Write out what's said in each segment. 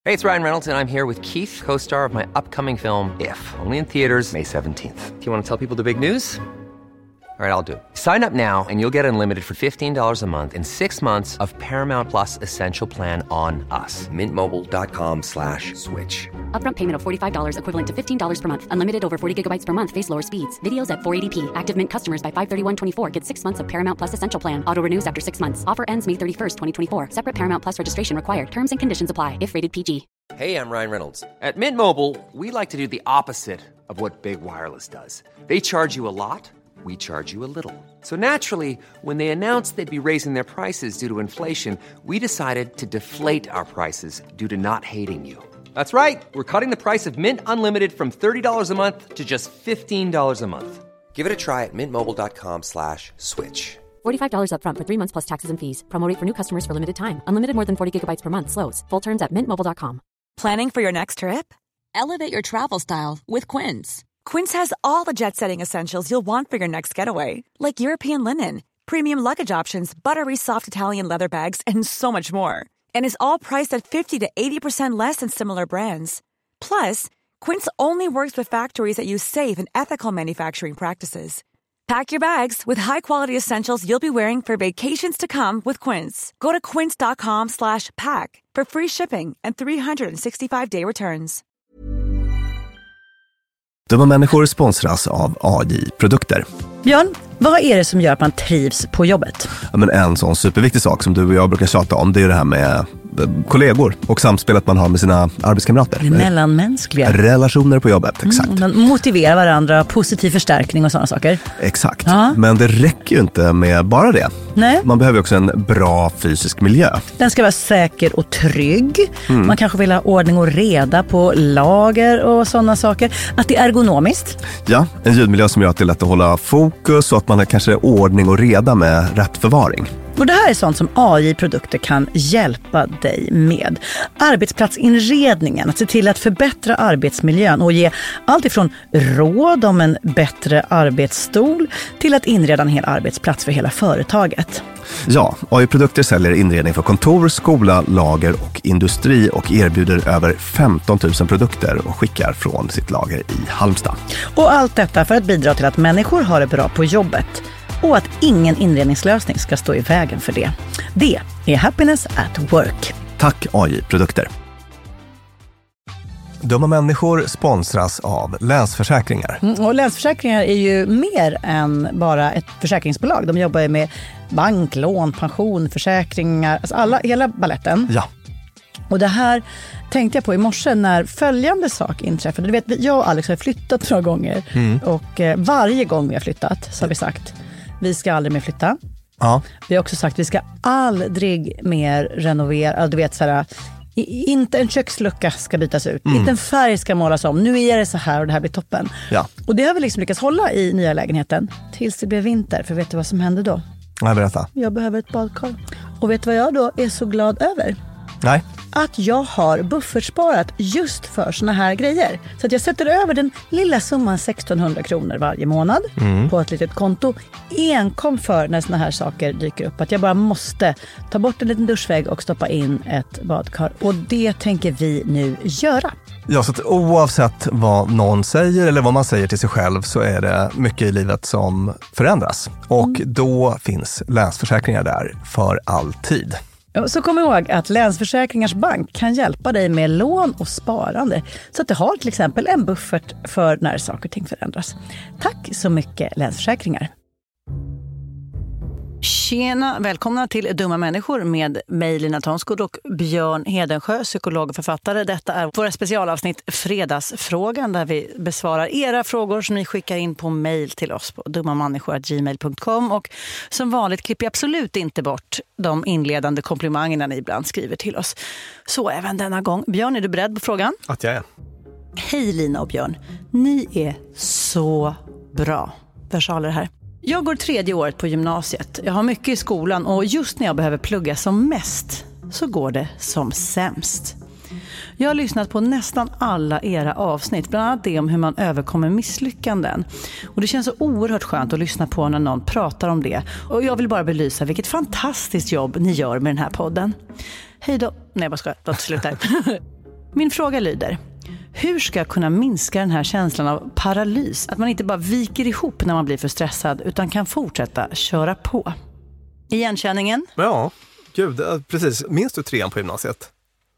Hey, it's Ryan Reynolds, and I'm here with Keith, co-star of my upcoming film, If, only in theaters May 17th. Do you want to tell people the big news? All right, I'll do it. Sign up now and you'll get unlimited for $15 a month and 6 months of Paramount Plus Essential Plan on us. MintMobile.com/switch. Upfront payment of $45 equivalent to $15 per month. Unlimited over 40 gigabytes per month. Face lower speeds. Videos at 480p. Active Mint customers by 531.24 get 6 months of Paramount Plus Essential Plan. Auto renews after 6 months. Offer ends May 31st, 2024. Separate Paramount Plus registration required. Terms and conditions apply if rated PG. Hey, I'm Ryan Reynolds. At Mint Mobile, we like to do the opposite of what Big Wireless does. They charge you a lot. We charge you a little. So naturally, when they announced they'd be raising their prices due to inflation, we decided to deflate our prices due to not hating you. That's right. We're cutting the price of Mint Unlimited from $30 a month to just $15 a month. Give it a try at mintmobile.com/switch. $45 upfront for 3 months plus taxes and fees. Promo rate for new customers for limited time. Unlimited more than 40 gigabytes per month. Slows full terms at mintmobile.com. Planning for your next trip? Elevate your travel style with Quince. Quince has all the jet-setting essentials you'll want for your next getaway, like European linen, premium luggage options, buttery soft Italian leather bags, and so much more. And is all priced at 50 to 80% less than similar brands. Plus, Quince only works with factories that use safe and ethical manufacturing practices. Pack your bags with high-quality essentials you'll be wearing for vacations to come with Quince. Go to quince.com/pack for free shipping and 365-day returns. Dumma människor sponsras av AJ-produkter. Björn, vad är det som gör att man trivs på jobbet? Ja, men en sån superviktig sak som du och jag brukar tjata om, det är det här med kollegor och samspelet man har med sina arbetskamrater. Det mellanmänskliga. Relationer på jobbet, exakt. Man motiverar varandra, positiv förstärkning och sådana saker. Exakt, men det räcker ju inte med bara det. Nej. Man behöver också en bra fysisk miljö. Den ska vara säker och trygg. Man kanske vill ha ordning och reda på lager och sådana saker. Att det är ergonomiskt. Ja, en ljudmiljö som gör att det är lätt att hålla fokus och att man har kanske ordning och reda med rätt förvaring. Och det här är sånt som AI-produkter kan hjälpa dig med. Arbetsplatsinredningen, att se till att förbättra arbetsmiljön och ge allt ifrån råd om en bättre arbetsstol till att inreda en hel arbetsplats för hela företaget. Ja, AI-produkter säljer inredning för kontor, skola, lager och industri och erbjuder över 15 000 produkter och skickar från sitt lager i Halmstad. Och allt detta för att bidra till att människor har det bra på jobbet. Och att ingen inredningslösning ska stå i vägen för det. Det är Happiness at Work. Tack AI-produkter. Dumma människor sponsras av Länsförsäkringar. Och Länsförsäkringar är ju mer än bara ett försäkringsbolag. De jobbar ju med bank, lån, pension, försäkringar, alltså hela balletten. Ja. Och det här tänkte jag på i morse när följande sak inträffade. Du vet, jag och Alex har flyttat några gånger. Och varje gång vi har flyttat så har vi sagt: vi ska aldrig mer flytta. Ja. Vi har också sagt att vi ska aldrig mer renovera. Du vet, så här, inte en kökslucka ska bytas ut. Inte en färg ska målas om. Nu är det så här och det här blir toppen. Ja. Och det har vi liksom lyckats hålla i nya lägenheten tills det blev vinter. För vet du vad som hände då? Nej, berätta. Jag behöver ett badkar. Och vet du vad jag då är så glad över? Nej. Att jag har buffertsparat just för såna här grejer. Så att jag sätter över den lilla summan 1600 kronor varje månad på ett litet konto. Enkom för när såna här saker dyker upp. Att jag bara måste ta bort en liten duschvägg och stoppa in ett badkar. Och det tänker vi nu göra. Ja, så att oavsett vad någon säger eller vad man säger till sig själv så är det mycket i livet som förändras. Och då finns Länsförsäkringar där för alltid. Så kom ihåg att Länsförsäkringars bank kan hjälpa dig med lån och sparande. Så att du har till exempel en buffert för när saker och ting förändras. Tack så mycket, Länsförsäkringar. Tjena, välkomna till Dumma människor med mig, Lina Thomsgård, och Björn Hedensjö, psykolog och författare. Detta är våra specialavsnitt Fredagsfrågan, där vi besvarar era frågor som ni skickar in på mejl till oss på dummamänniskor@gmail.com. Och som vanligt klipper jag absolut inte bort de inledande komplimangerna ni ibland skriver till oss. Så även denna gång. Björn, är du beredd på frågan? Att jag är. Hej Lina och Björn, ni är så bra. Versaler här. Jag går 3:e året på gymnasiet. Jag har mycket i skolan och just när jag behöver plugga som mest så går det som sämst. Jag har lyssnat på nästan alla era avsnitt, bland annat det om hur man överkommer misslyckanden. Och det känns så oerhört skönt att lyssna på när någon pratar om det. Och jag vill bara belysa vilket fantastiskt jobb ni gör med den här podden. Hej då. Nej, vad ska jag? Låt sluta. Min fråga lyder: hur ska jag kunna minska den här känslan av paralys? Att man inte bara viker ihop när man blir för stressad utan kan fortsätta köra på. Igenkänningen? Ja, gud, precis. Minns du 3:an på gymnasiet?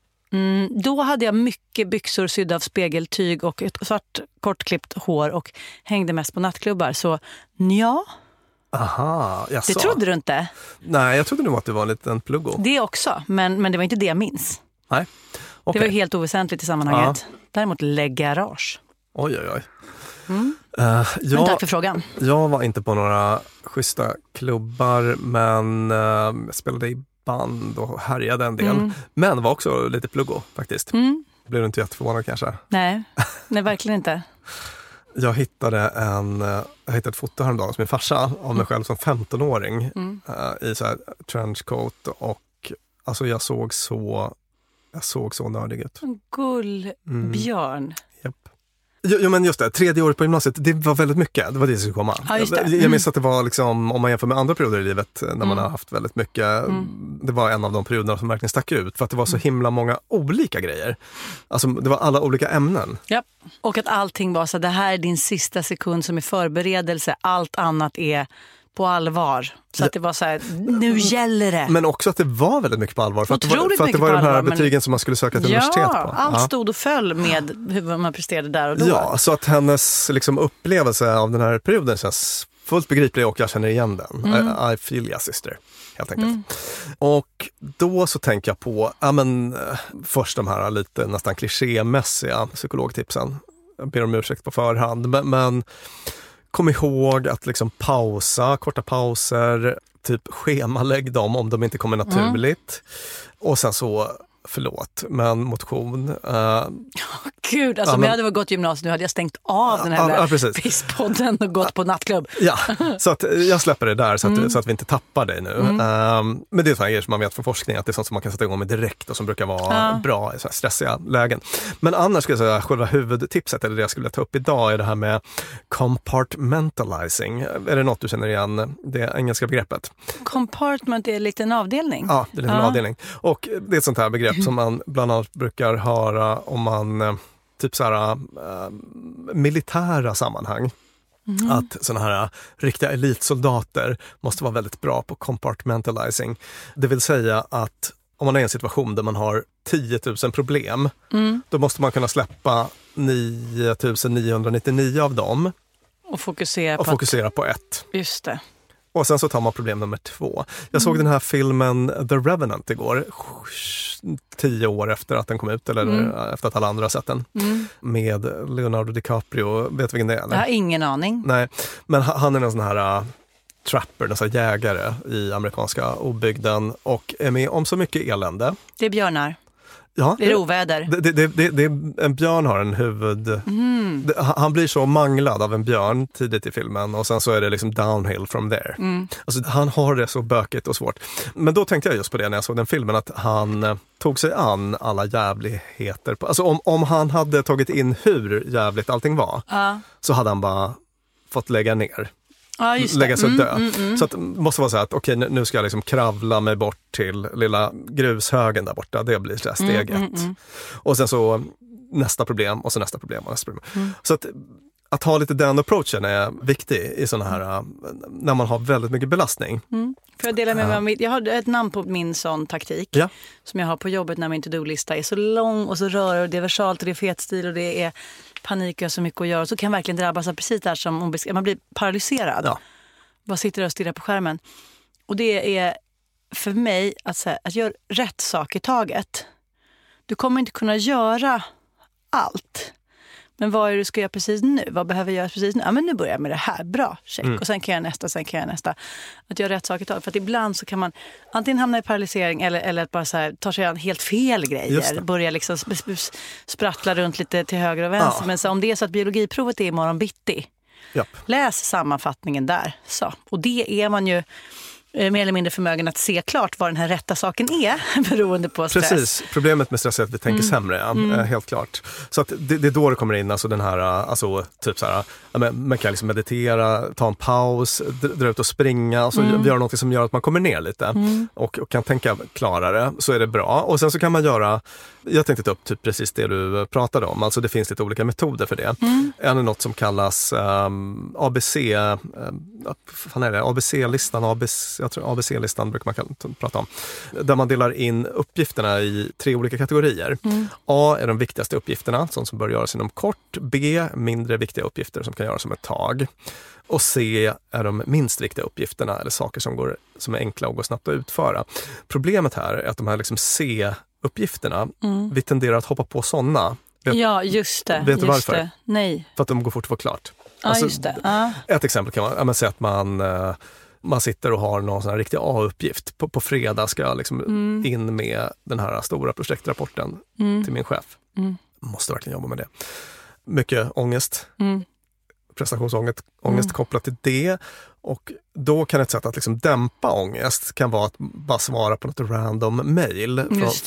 Då hade jag mycket byxor sydda av spegeltyg och ett svart kortklippt hår och hängde mest på nattklubbar. Så ja. Aha, jag det trodde du inte? Nej, jag trodde nog att det var en liten pluggo. Det också, men det var inte det jag minns. Nej. Okay. Det var helt oväsentligt i sammanhanget. Ja. Däremot läggarage. Oj. Men tack för frågan. Jag var inte på några schyssta klubbar, men jag spelade i band och härjade en del. Men var också lite pluggo faktiskt. Blev du inte jätteförvånad kanske? Nej, verkligen inte. Jag hittade ett foto häromdagen som min farsa av mig själv som 15-åring i så här trenchcoat, och alltså jag såg så nördig ut. Gullbjörn. Japp. Jo, men just det, 3:e året på gymnasiet, det var väldigt mycket. Det var det som skulle komma. Ja, just det. Jag minns att det var liksom, om man jämför med andra perioder i livet när man har haft väldigt mycket, det var en av de perioderna som verkligen stack ut för att det var så himla många olika grejer. Alltså det var alla olika ämnen. Ja, och att allting var så, det här är din sista sekund som är förberedelse, allt annat är på allvar. Så att det var så här, nu gäller det. Men också att det var väldigt mycket på allvar. För att det var de här betygen som man skulle söka till universitet på. Allt stod och föll med hur man presterade där och då. Ja, så att hennes liksom upplevelse av den här perioden känns fullt begriplig och jag känner igen den. I feel ya, sister, helt enkelt. Och då så tänker jag på först de här lite nästan klichémässiga psykologtipsen. Jag ber om ursäkt på förhand, men kom ihåg att liksom korta pauser, typ schemalägg dem om de inte kommer naturligt. Och sen så, förlåt, men motion. Gud, alltså om jag hade gått gymnasiet nu hade jag stängt av den här pisspodden och gått på nattklubb. Ja, så att jag släpper det där så att vi inte tappar dig nu. Men det är sådana grejer som man vet från forskning att det är sånt som man kan sätta igång med direkt och som brukar vara bra i så här stressiga lägen. Men annars skulle jag säga själva huvudtipset, eller det jag skulle ta upp idag, är det här med compartmentalizing. Är det något du känner igen, det engelska begreppet? Compartment är en liten avdelning. Ja, det är en liten avdelning. Och det är ett sånt här begrepp som man bland annat brukar höra om man typ så här militära sammanhang. Att såna här riktiga elitsoldater måste vara väldigt bra på compartmentalizing. Det vill säga att om man är i en situation där man har 10 000 problem, då måste man kunna släppa 9 999 av dem och fokusera på ett. Just det. Och sen så tar man problem nummer 2. Jag såg den här filmen The Revenant igår, 10 år efter att den kom ut, eller efter att alla andra har sett den. Med Leonardo DiCaprio. Vet du vilken det är? Eller? Jag har ingen aning. Nej, men han är en sån här trapper, en sån här jägare i amerikanska obygden och är med om så mycket elände. Det är björnar. Ja, det är oväder. En björn har en huvud. Han blir så manglad av en björn tidigt i filmen och sen så är det liksom downhill from there. Alltså, han har det så bökigt och svårt. Men då tänkte jag just på det när jag såg den filmen, att han tog sig an alla jävligheter. Alltså om han hade tagit in hur jävligt allting var, så hade han bara fått lägga ner. Lägga sig och dö. Så att, det måste vara så att okej, nu ska jag liksom kravla mig bort till lilla grushögen där borta. Det blir så steg 1. Och sen så nästa problem och så nästa problem och nästa problem. Så att ha lite den approachen är viktig i sådana här, när man har väldigt mycket belastning. För jag delar med mig, jag har ett namn på min sån taktik som jag har på jobbet när min to-do-lista är så lång och så rörig och det är versalt och det är fetstil och det är panik och jag har så mycket att göra. Så kan jag verkligen drabbas av precis där som man blir paralyserad. Bara sitter och stirrar på skärmen. Och det är för mig att göra rätt sak i taget. Du kommer inte kunna göra allt. Men vad är det du ska göra precis nu? Vad behöver jag göra precis nu? Ja, men nu börjar jag med det här. Bra, check. Och sen kan jag nästa. Att göra rätt sak i taget. För att ibland så kan man antingen hamna i paralysering eller att bara ta sig an helt fel grejer. Börja liksom sprattla runt lite till höger och vänster. Men så om det är så att biologiprovet är imorgon bitti, läs sammanfattningen där. Så. Och det är man ju mer eller mindre förmögen att se klart vad den här rätta saken är beroende på stress. Precis, problemet med stress är att vi tänker sämre, helt klart. Så att det är då det kommer in, alltså den här, alltså typ så här, man kan liksom meditera, ta en paus, dra ut och springa och så göra något som gör att man kommer ner lite och kan tänka klarare, så är det bra. Och sen så kan man göra Jag tänkte ta upp typ precis det du pratade om. Alltså det finns lite olika metoder för det. En är något som kallas ABC, ABC-listan, jag tror ABC-listan brukar man prata om. Där man delar in uppgifterna i 3 olika kategorier. A är de viktigaste uppgifterna, sånt som bör göras inom kort. B, mindre viktiga uppgifter som kan göras om ett tag. Och C är de minst viktiga uppgifterna eller saker som är enkla och går snabbt att utföra. Problemet här är att de här liksom C-uppgifterna, vi tenderar att hoppa på sådana. Ja, just det. Vet du varför? Det. Nej. För att de går fort att få klart. Ja, alltså, just det. Ett exempel kan man säga att man sitter och har någon sån här riktig A-uppgift. På fredag ska jag liksom in med den här stora projektrapporten till min chef. Måste verkligen jobba med det. Mycket ångest. Prestationsångest kopplat till det. Och då kan ett sätt att liksom dämpa ångest kan vara att bara svara på något random mail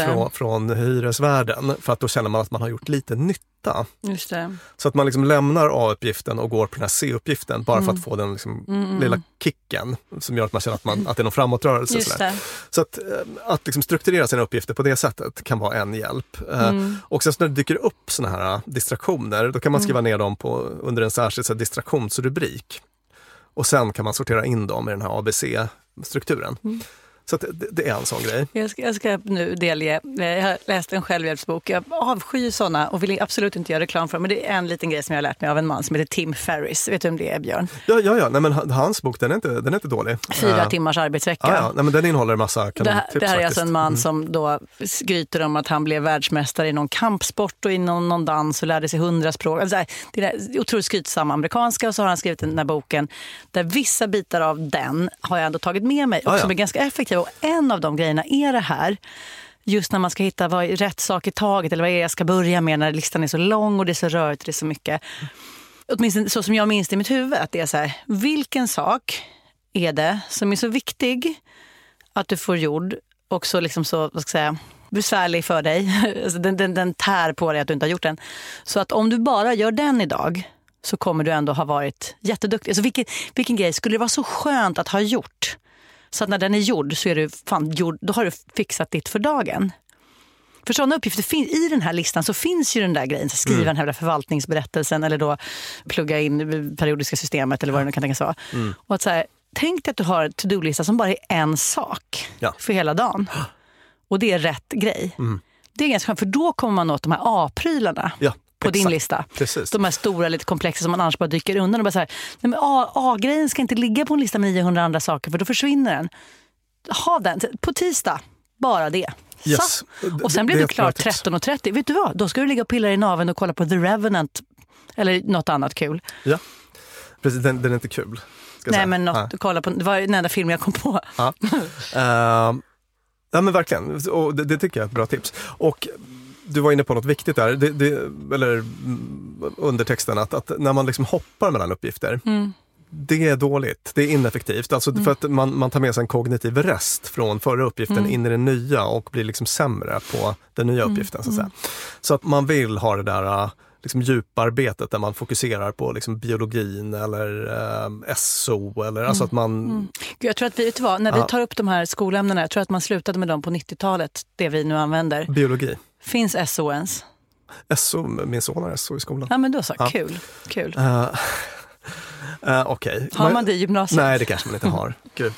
från hyresvärden. För att då känner man att man har gjort lite nytta. Just det. Så att man liksom lämnar A-uppgiften och går på den här C-uppgiften bara för att få den liksom lilla kicken som gör att man känner att det är någon framåtrörelse. Så att liksom strukturera sina uppgifter på det sättet kan vara en hjälp. Och sen när det dyker upp såna här distraktioner, då kan man skriva ner dem under en särskild distraktionsrubrik. Och sen kan man sortera in dem i den här ABC-strukturen. Så att det är en sån grej. Jag ska nu delge. Jag har läst en självhjälpsbok. Jag avskyr såna och vill absolut inte göra reklam för. Men det är en liten grej som jag har lärt mig av en man som heter Tim Ferriss. Vet du om det är, Björn? Ja. Nej, men hans bok, den är inte dålig. 4 timmars arbetsvecka. Ja. Nej, men den innehåller en massa kanontips. Det här är alltså en man som då skryter om att han blev världsmästare i någon kampsport och i någon dans och lärde sig 100 språk. Alltså, det är otroligt skrytsamma amerikanska, och så har han skrivit den här boken där vissa bitar av den har jag ändå tagit med mig och som är ganska effektiva. Och en av de grejerna är det här, just när man ska hitta vad är rätt sak i taget eller vad är jag ska börja med när listan är så lång och det är så rörigt och det är så mycket. Åtminstone så som jag minns det i mitt huvud, att det är så här, vilken sak är det som är så viktig att du får gjord och så liksom så, vad ska jag säga, besvärlig för dig. Alltså den tär på dig att du inte har gjort den. Så att om du bara gör den idag så kommer du ändå ha varit jätteduktig. Alltså vilken grej skulle det vara så skönt att ha gjort? Så att när den är gjord så är du gjord, då har du fixat ditt för dagen. För sådana uppgifter i den här listan så finns ju den där grejen. Skriva den här förvaltningsberättelsen eller då plugga in periodiska systemet eller vad det nu kan tänkas vara. Och att så här, tänk dig att du har en to-do-lista som bara är en sak för hela dagen. Och det är rätt grej. Det är ganska skönt, för då kommer man åt de här A-prylarna. Ja. På din lista. Precis. De här stora, lite komplexa som man annars bara dyker undan och bara så här, nej men A-grejen ska inte ligga på en lista med 900 andra saker för då försvinner den. Ha den på tisdag, bara det. Yes. Och sen blir du klar 13:30. Vet du vad? Då ska du ligga och pilla i naveln och kolla på The Revenant eller något annat kul. Ja. Precis, den är inte kul. Nej, men kolla på, det var den enda film jag kom på. Ja. Ja men verkligen. Och det tycker jag är ett bra tips. Och du var inne på något viktigt där, eller undertexten, att när man liksom hoppar mellan uppgifter, det är dåligt, det är ineffektivt. Alltså för att man tar med sig en kognitiv rest från förra uppgiften in i den nya och blir liksom sämre på den nya uppgiften. Så att säga. Så att man vill ha det där liksom djuparbetet där man fokuserar på liksom biologin eller SO eller alltså att man... Jag tror att när vi tar upp de här skolämnena, jag tror att man slutade med dem på 90-talet, det vi nu använder. Biologi. Finns SO ens? SO, min son har SO i skolan. Ja, men då så, kul. Okej. Har man det i gymnasiet? Nej, det kanske man inte har. Gud.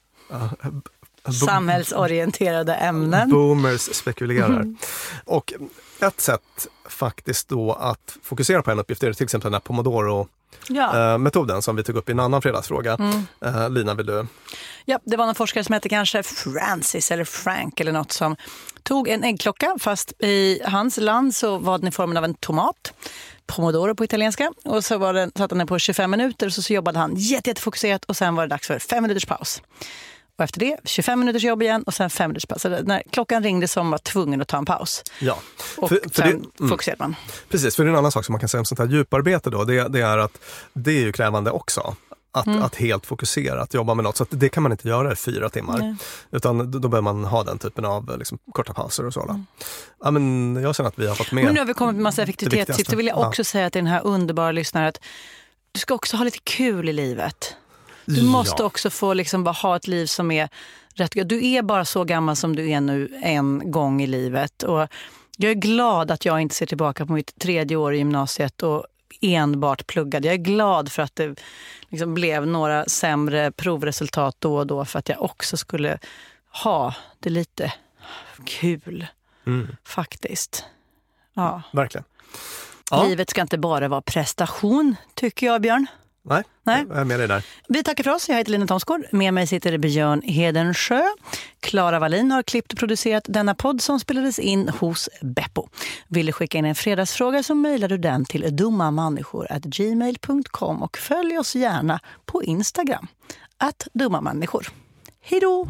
Samhällsorienterade ämnen. Boomers spekulerar. Och ett sätt faktiskt då att fokusera på en uppgift är till exempel den här Pomodoro-metoden som vi tog upp i en annan fredagsfråga. Lina, vill du? Ja, det var någon forskare som heter kanske Francis eller Frank eller något som tog en äggklocka, fast i hans land så var den i formen av en tomat. Pomodoro på italienska. Och så satt han på 25 minuter och så jobbade han jättefokuserat och sen var det dags för 5 minuters paus. Och efter det 25 minuters jobb igen och sen 5 minuters paus. Så när klockan ringde så var man tvungen att ta en paus. Ja. Och sen fokuserade man. Precis, för det är en annan sak som man kan säga om sånt här djuparbete då. Det är att det är ju krävande också. Att helt fokusera, att jobba med något. Så att det kan man inte göra i 4 timmar. Nej. Utan då behöver man ha den typen av liksom, korta pauser och så. Ja, men jag känner att vi har fått med. Men nu har vi kommit med massa effektivitetstips. Så vill jag också säga till den här underbara lyssnaren att du ska också ha lite kul i livet. Du måste också få liksom bara ha ett liv som är rätt. Du är bara så gammal som du är nu en gång i livet. Och Jag är glad att jag inte ser tillbaka på mitt 3:e år i gymnasiet och enbart pluggade. Jag är glad för att det liksom blev några sämre provresultat då och då för att jag också skulle ha det lite kul. Faktiskt. Ja. Verkligen. Ja. Livet ska inte bara vara prestation, tycker jag, Björn. Nej, jag är med dig där. Vi tackar för oss. Jag heter Lina Thomsgård. Med mig sitter Björn Hedensjö. Clara Wallin har klippt och producerat denna podd som spelades in hos Beppo. Vill du skicka in en fredagsfråga så mejlar du den till dummamänniskor@gmail.com och följ oss gärna på Instagram @dummamänniskor. Hej då!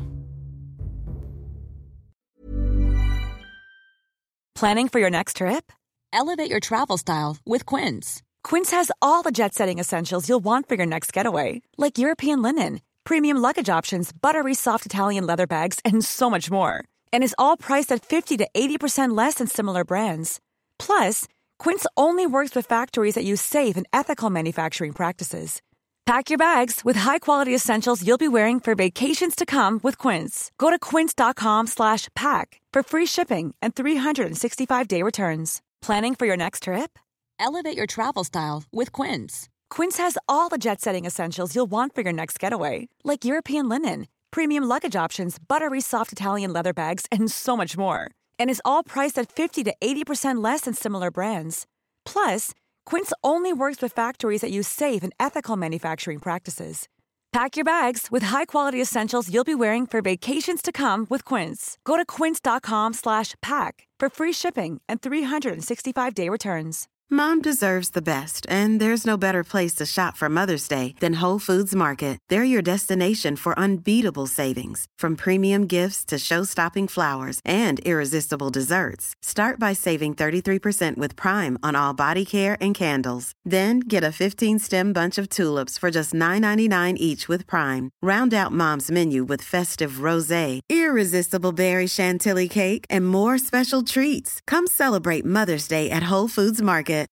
Planning for your next trip? Elevate your travel style with Quince. Quince has all the jet-setting essentials you'll want for your next getaway, like European linen, premium luggage options, buttery soft Italian leather bags, and so much more. And is all priced at 50 to 80% less than similar brands. Plus, Quince only works with factories that use safe and ethical manufacturing practices. Pack your bags with high-quality essentials you'll be wearing for vacations to come with Quince. Go to quince.com/pack for free shipping and 365-day returns. Planning for your next trip? Elevate your travel style with Quince. Quince has all the jet-setting essentials you'll want for your next getaway, like European linen, premium luggage options, buttery soft Italian leather bags, and so much more. And is all priced at 50 to 80% less than similar brands. Plus, Quince only works with factories that use safe and ethical manufacturing practices. Pack your bags with high-quality essentials you'll be wearing for vacations to come with Quince. Go to quince.com/pack for free shipping and 365-day returns. Mom deserves the best, and there's no better place to shop for Mother's Day than Whole Foods Market. They're your destination for unbeatable savings, from premium gifts to show-stopping flowers and irresistible desserts. Start by saving 33% with Prime on all body care and candles. Then get a 15-stem bunch of tulips for just $9.99 each with Prime. Round out Mom's menu with festive rosé, irresistible berry chantilly cake, and more special treats. Come celebrate Mother's Day at Whole Foods Market.